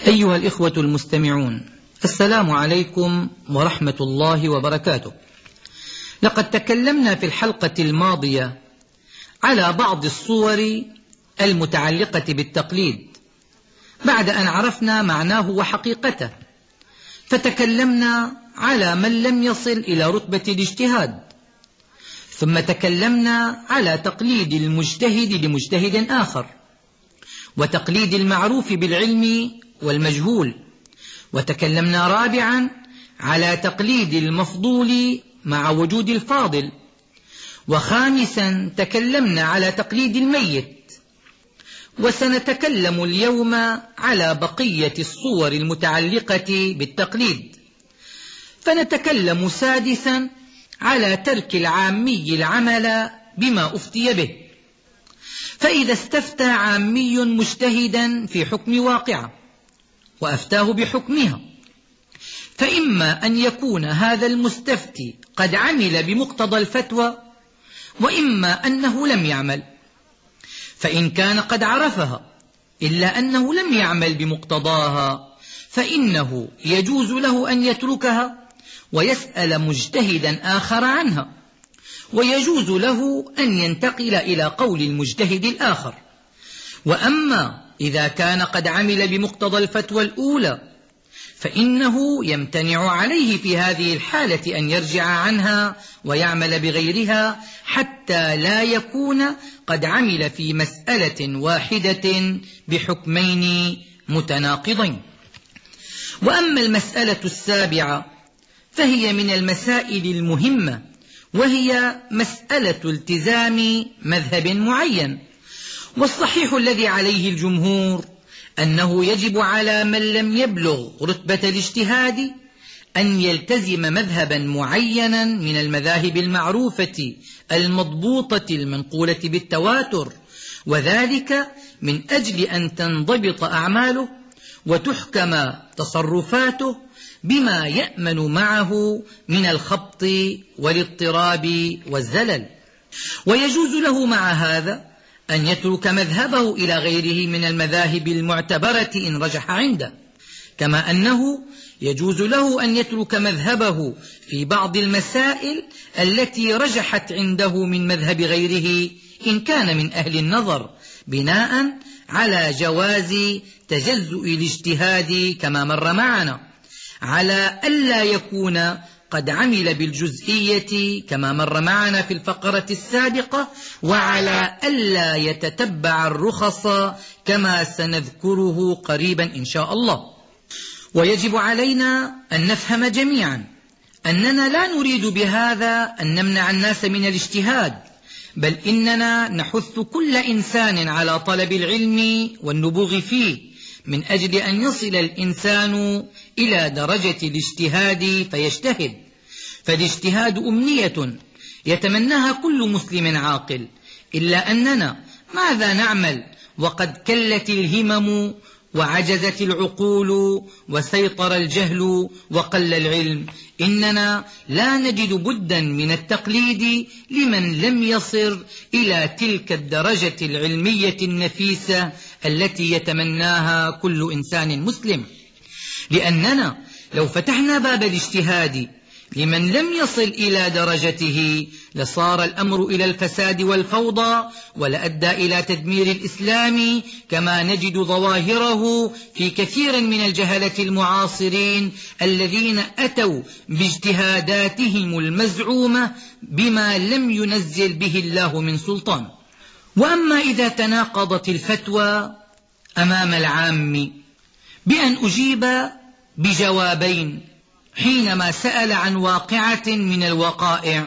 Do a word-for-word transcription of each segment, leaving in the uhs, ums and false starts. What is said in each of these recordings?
أيها الإخوة المستمعون، السلام عليكم ورحمة الله وبركاته. لقد تكلمنا في الحلقة الماضية على بعض الصور المتعلقة بالتقليد بعد أن عرفنا معناه وحقيقته، فتكلمنا على من لم يصل إلى رتبة الاجتهاد، ثم تكلمنا على تقليد المجتهد لمجتهد آخر، وتقليد المعروف بالعلم والمجهول، وتكلمنا رابعا على تقليد المفضول مع وجود الفاضل، وخامسا تكلمنا على تقليد الميت، وسنتكلم اليوم على بقية الصور المتعلقة بالتقليد. فنتكلم سادسا على ترك العامي العمل بما أفتي به. فإذا استفتى عامي مجتهدا في حكم واقعة وأفتاه بحكمها، فإما أن يكون هذا المستفتي قد عمل بمقتضى الفتوى، وإما أنه لم يعمل. فإن كان قد عرفها إلا أنه لم يعمل بمقتضاها، فإنه يجوز له أن يتركها ويسأل مجتهدا آخر عنها، ويجوز له أن ينتقل إلى قول المجتهد الآخر. وأما إذا كان قد عمل بمقتضى الفتوى الأولى، فإنه يمتنع عليه في هذه الحالة أن يرجع عنها ويعمل بغيرها، حتى لا يكون قد عمل في مسألة واحدة بحكمين متناقضين. وأما المسألة السابعة فهي من المسائل المهمة، وهي مسألة التزام مذهب معين. والصحيح الذي عليه الجمهور أنه يجب على من لم يبلغ رتبة الاجتهاد أن يلتزم مذهبا معينا من المذاهب المعروفة المضبوطة المنقولة بالتواتر، وذلك من أجل أن تنضبط أعماله وتحكم تصرفاته بما يأمن معه من الخبط والاضطراب والزلل. ويجوز له مع هذا أن يترك مذهبه إلى غيره من المذاهب المعتبرة إن رجح عنده، كما أنه يجوز له أن يترك مذهبه في بعض المسائل التي رجحت عنده من مذهب غيره إن كان من أهل النظر، بناء على جواز تجزؤ الاجتهاد كما مر معنا، على ألا يكون قد عمل بالجزئية كما مر معنا في الفقرة السابقة، وعلى ألا يتتبع الرخص كما سنذكره قريبا إن شاء الله. ويجب علينا أن نفهم جميعا أننا لا نريد بهذا أن نمنع الناس من الاجتهاد، بل إننا نحث كل إنسان على طلب العلم والنبوغ فيه، من أجل أن يصل الإنسان إلى درجة الاجتهاد فيجتهد. فالاجتهاد أمنية يتمناها كل مسلم عاقل، إلا أننا ماذا نعمل وقد كلت الهمم وعجزت العقول وسيطر الجهل وقل العلم؟ إننا لا نجد بدا من التقليد لمن لم يصل إلى تلك الدرجة العلمية النفيسة التي يتمناها كل إنسان مسلم، لأننا لو فتحنا باب الاجتهاد لمن لم يصل إلى درجته لصار الأمر إلى الفساد والفوضى، ولأدى إلى تدمير الإسلام، كما نجد ظواهره في كثير من الجهلة المعاصرين الذين أتوا باجتهاداتهم المزعومة بما لم ينزل به الله من سلطان. وأما إذا تناقضت الفتوى أمام العام بأن أجيب بجوابين حينما سأل عن واقعة من الوقائع،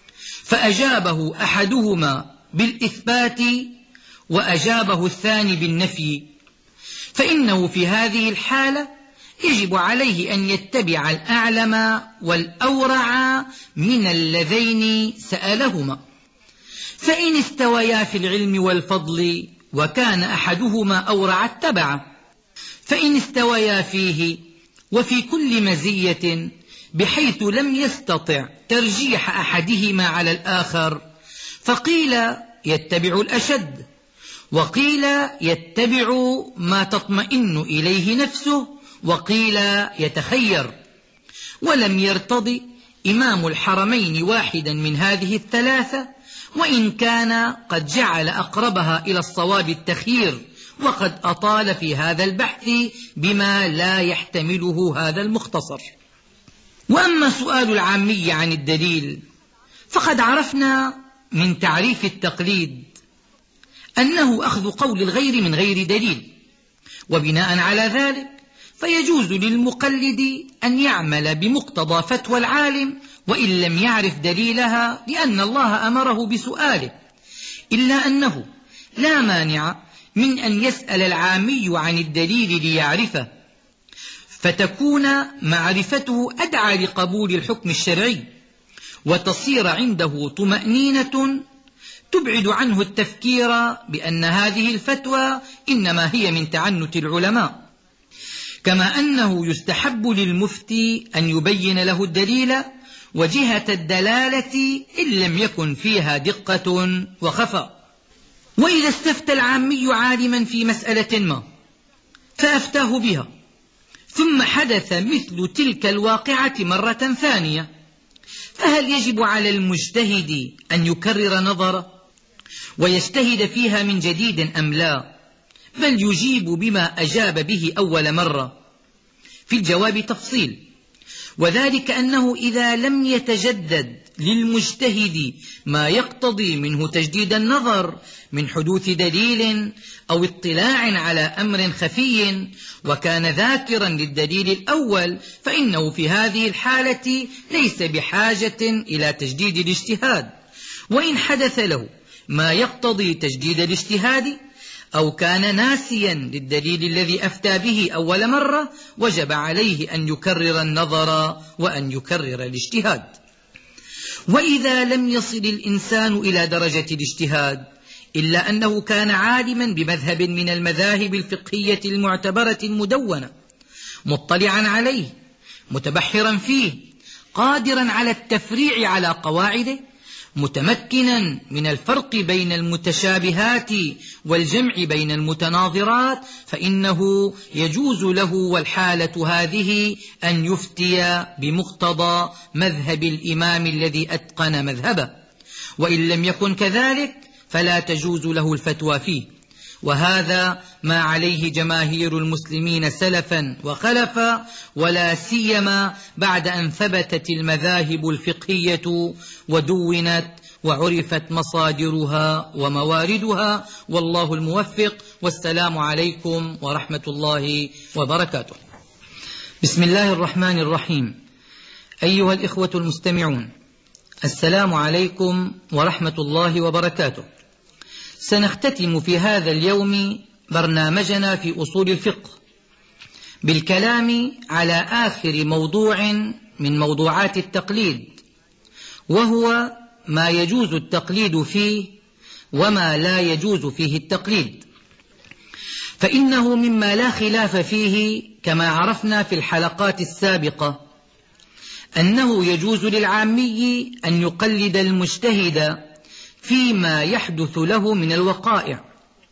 فأجابه أحدهما بالإثبات وأجابه الثاني بالنفي، فإنه في هذه الحالة يجب عليه أن يتبع الأعلم والأورع من اللذين سألهما. فإن استويا في العلم والفضل وكان أحدهما أورع اتبعه، فإن استويا فيه وفي كل مزية بحيث لم يستطع ترجيح أحدهما على الآخر، فقيل يتبع الأشد، وقيل يتبع ما تطمئن إليه نفسه، وقيل يتخير. ولم يرتض إمام الحرمين واحدا من هذه الثلاثة، وإن كان قد جعل أقربها إلى الصواب التخيير، وقد أطال في هذا البحث بما لا يحتمله هذا المختصر. وأما سؤال العامي عن الدليل، فقد عرفنا من تعريف التقليد أنه أخذ قول الغير من غير دليل، وبناء على ذلك فيجوز للمقلد أن يعمل بمقتضى فتوى العالم وإن لم يعرف دليلها، لأن الله أمره بسؤاله، إلا أنه لا مانع من أن يسأل العامي عن الدليل ليعرفه، فتكون معرفته أدعى لقبول الحكم الشرعي، وتصير عنده طمأنينة تبعد عنه التفكير بأن هذه الفتوى إنما هي من تعنت العلماء. كما أنه يستحب للمفتي أن يبين له الدليل وجهة الدلالة إن لم يكن فيها دقة وخفاء. وإذا استفتى العامي عالما في مسألة ما فأفتاه بها، ثم حدث مثل تلك الواقعة مرة ثانية، فهل يجب على المجتهد أن يكرر نظره ويجتهد فيها من جديد أم لا، بل يجيب بما أجاب به أول مرة؟ في الجواب تفصيل، وذلك أنه إذا لم يتجدد للمجتهد ما يقتضي منه تجديد النظر من حدوث دليل أو اطلاع على أمر خفي، وكان ذاكرا للدليل الأول، فإنه في هذه الحالة ليس بحاجة إلى تجديد الاجتهاد. وإن حدث له ما يقتضي تجديد الاجتهاد أو كان ناسيا للدليل الذي أفتى به أول مرة، وجب عليه أن يكرر النظر وأن يكرر الاجتهاد. وإذا لم يصل الإنسان إلى درجة الاجتهاد إلا أنه كان عالما بمذهب من المذاهب الفقهية المعتبرة المدونة، مطلعا عليه، متبحرا فيه، قادرا على التفريع على قواعده، متمكنا من الفرق بين المتشابهات والجمع بين المتناظرات، فإنه يجوز له والحالة هذه أن يفتي بمقتضى مذهب الإمام الذي أتقن مذهبه، وإن لم يكن كذلك فلا تجوز له الفتوى فيه. وهذا ما عليه جماهير المسلمين سلفا وخلفا، ولا سيما بعد أن ثبتت المذاهب الفقهية ودونت وعرفت مصادرها ومواردها، والله الموفق، والسلام عليكم ورحمة الله وبركاته. بسم الله الرحمن الرحيم. أيها الإخوة المستمعون، السلام عليكم ورحمة الله وبركاته. سنختتم في هذا اليوم برنامجنا في أصول الفقه بالكلام على آخر موضوع من موضوعات التقليد، وهو ما يجوز التقليد فيه وما لا يجوز فيه التقليد. فإنه مما لا خلاف فيه كما عرفنا في الحلقات السابقة أنه يجوز للعامي أن يقلد المجتهد فيما يحدث له من الوقائع،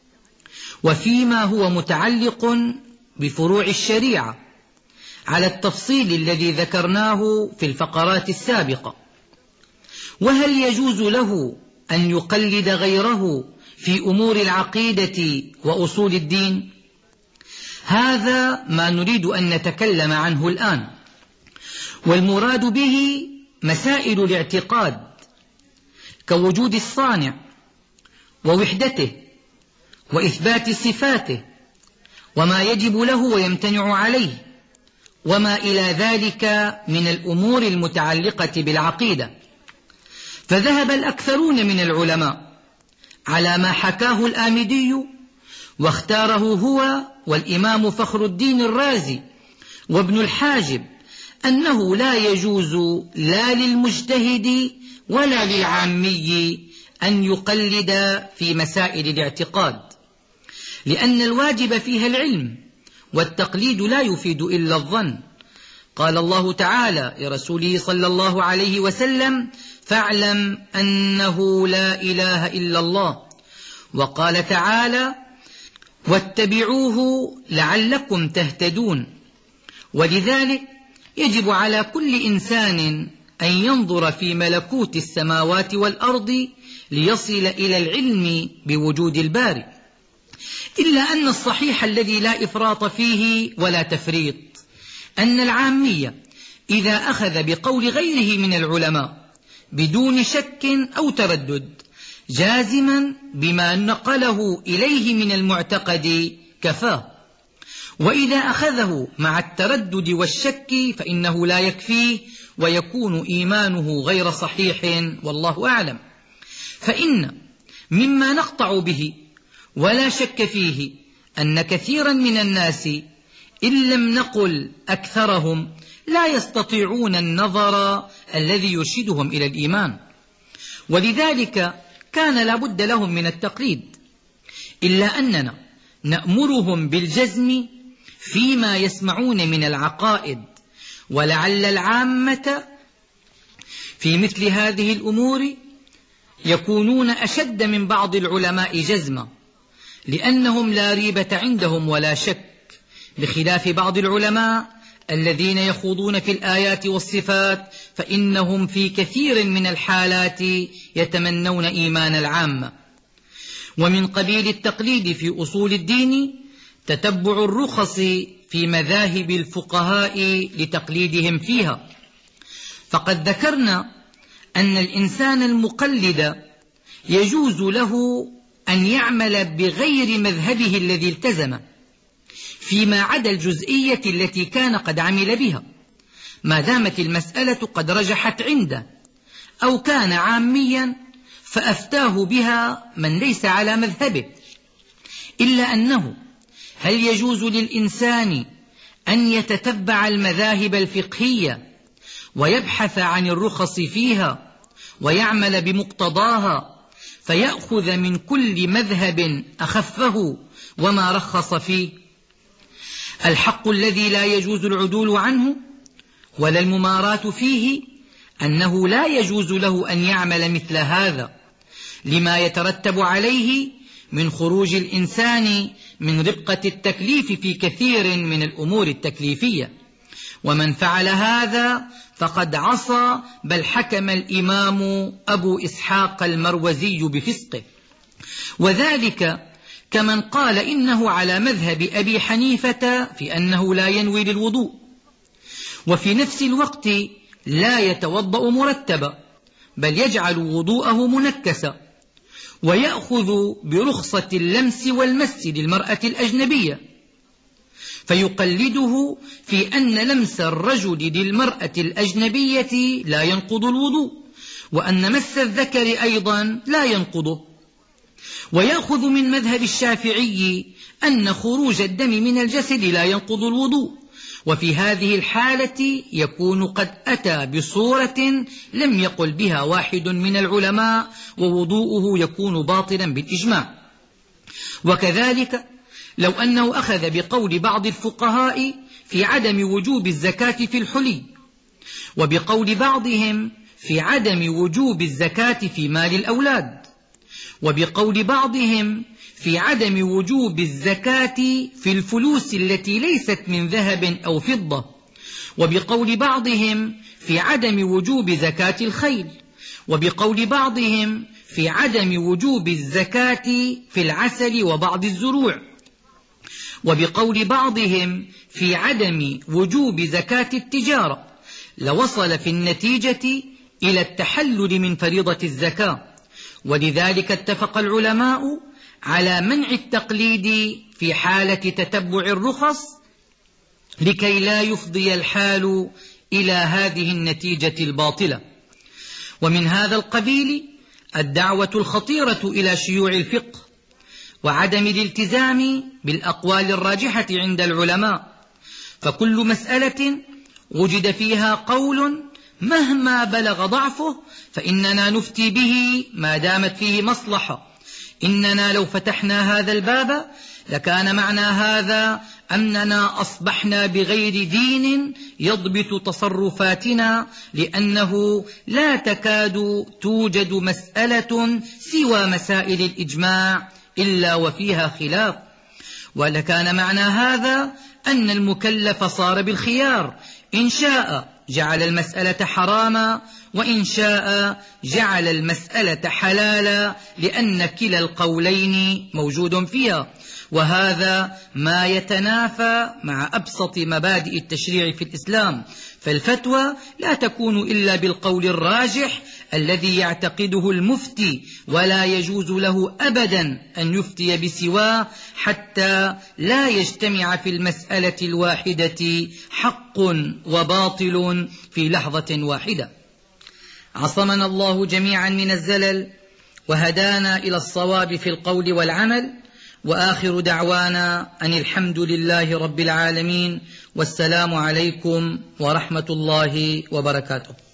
وفيما هو متعلق بفروع الشريعة، على التفصيل الذي ذكرناه في الفقرات السابقة. وهل يجوز له أن يقلد غيره في أمور العقيدة وأصول الدين؟ هذا ما نريد أن نتكلم عنه الآن، والمراد به مسائل الاعتقاد كوجود الصانع ووحدته وإثبات صفاته وما يجب له ويمتنع عليه وما إلى ذلك من الأمور المتعلقة بالعقيدة. فذهب الأكثرون من العلماء على ما حكاه الآمدي واختاره هو والإمام فخر الدين الرازي وابن الحاجب، أنه لا يجوز لا للمجتهد ولا للعامي أن يقلد في مسائل الاعتقاد، لأن الواجب فيها العلم، والتقليد لا يفيد إلا الظن. قال الله تعالى لرسوله صلى الله عليه وسلم: فاعلم أنه لا إله إلا الله وقال تعالى: واتبعوه لعلكم تهتدون. ولذلك يجب على كل إنسان أن ينظر في ملكوت السماوات والأرض ليصل إلى العلم بوجود الباري، إلا أن الصحيح الذي لا إفراط فيه ولا تفريط أن العامية إذا أخذ بقول غيره من العلماء بدون شك أو تردد جازما بما نقله إليه من المعتقد كفاه، وإذا أخذه مع التردد والشك فإنه لا يكفيه ويكون إيمانه غير صحيح، والله أعلم. فإن مما نقطع به ولا شك فيه أن كثيرا من الناس إن لم نقل أكثرهم لا يستطيعون النظر الذي يرشدهم إلى الإيمان، ولذلك كان لا بد لهم من التقليد، إلا أننا نأمرهم بالجزم فيما يسمعون من العقائد، ولعل العامة في مثل هذه الأمور يكونون أشد من بعض العلماء جزما، لأنهم لا ريبة عندهم ولا شك، بخلاف بعض العلماء الذين يخوضون في الآيات والصفات فإنهم في كثير من الحالات يتمنون إيمان العامة. ومن قبيل التقليد في أصول الدين تتبع الرخص في مذاهب الفقهاء لتقليدهم فيها، فقد ذكرنا أن الإنسان المقلد يجوز له أن يعمل بغير مذهبه الذي التزم فيما عدا الجزئية التي كان قد عمل بها، ما دامت المسألة قد رجحت عنده، أو كان عاميا فأفتاه بها من ليس على مذهبه. إلا أنه هل يجوز للإنسان أن يتتبع المذاهب الفقهية ويبحث عن الرخص فيها ويعمل بمقتضاها فيأخذ من كل مذهب أخفه وما رخص فيه؟ الحق الذي لا يجوز العدول عنه ولا المماراة فيه أنه لا يجوز له أن يعمل مثل هذا، لما يترتب عليه من خروج الإنسان من رقة التكليف في كثير من الأمور التكليفية، ومن فعل هذا فقد عصى، بل حكم الإمام أبو إسحاق المروزي بفسقه، وذلك كمن قال إنه على مذهب أبي حنيفة في أنه لا ينوي للوضوء، وفي نفس الوقت لا يتوضأ مرتبا، بل يجعل وضوءه منكسا، ويأخذ برخصة اللمس والمس للمرأة الأجنبية، فيقلده في أن لمس الرجل للمرأة الأجنبية لا ينقض الوضوء، وأن مس الذكر أيضا لا ينقضه، ويأخذ من مذهب الشافعي أن خروج الدم من الجسد لا ينقض الوضوء، وفي هذه الحالة يكون قد أتى بصورة لم يقل بها واحد من العلماء، ووضوءه يكون باطلا بالإجماع. وكذلك لو أنه أخذ بقول بعض الفقهاء في عدم وجوب الزكاة في الحلي، وبقول بعضهم في عدم وجوب الزكاة في مال الأولاد، وبقول بعضهم في عدم وجوب الزكاة في الفلوس التي ليست من ذهب أو فضة، وبقول بعضهم في عدم وجوب زكاة الخيل، وبقول بعضهم في عدم وجوب الزكاة في العسل وبعض الزروع، وبقول بعضهم في عدم وجوب زكاة التجارة، لوصل في النتيجة إلى التحلل من فريضة الزكاة. ولذلك اتفق العلماء على منع التقليد في حالة تتبع الرخص لكي لا يفضي الحال إلى هذه النتيجة الباطلة. ومن هذا القبيل الدعوة الخطيرة إلى شيوع الفقه وعدم الالتزام بالأقوال الراجحة عند العلماء، فكل مسألة وجد فيها قول مهما بلغ ضعفه فإننا نفتي به ما دامت فيه مصلحة. إننا لو فتحنا هذا الباب لكان معنى هذا أننا أصبحنا بغير دين يضبط تصرفاتنا، لأنه لا تكاد توجد مسألة سوى مسائل الإجماع إلا وفيها خلاف. ولكان معنى هذا أن المكلف صار بالخيار، إن شاء جعل المسألة حراما، وإن شاء جعل المسألة حلالا، لأن كلا القولين موجود فيها. وهذا ما يتنافى مع أبسط مبادئ التشريع في الإسلام، فالفتوى لا تكون إلا بالقول الراجح الذي يعتقده المفتي، ولا يجوز له أبدا أن يفتي بسواه، حتى لا يجتمع في المسألة الواحدة حق وباطل في لحظة واحدة. عصمنا الله جميعا من الزلل، وهدانا إلى الصواب في القول والعمل، وآخر دعوانا أن الحمد لله رب العالمين، والسلام عليكم ورحمة الله وبركاته.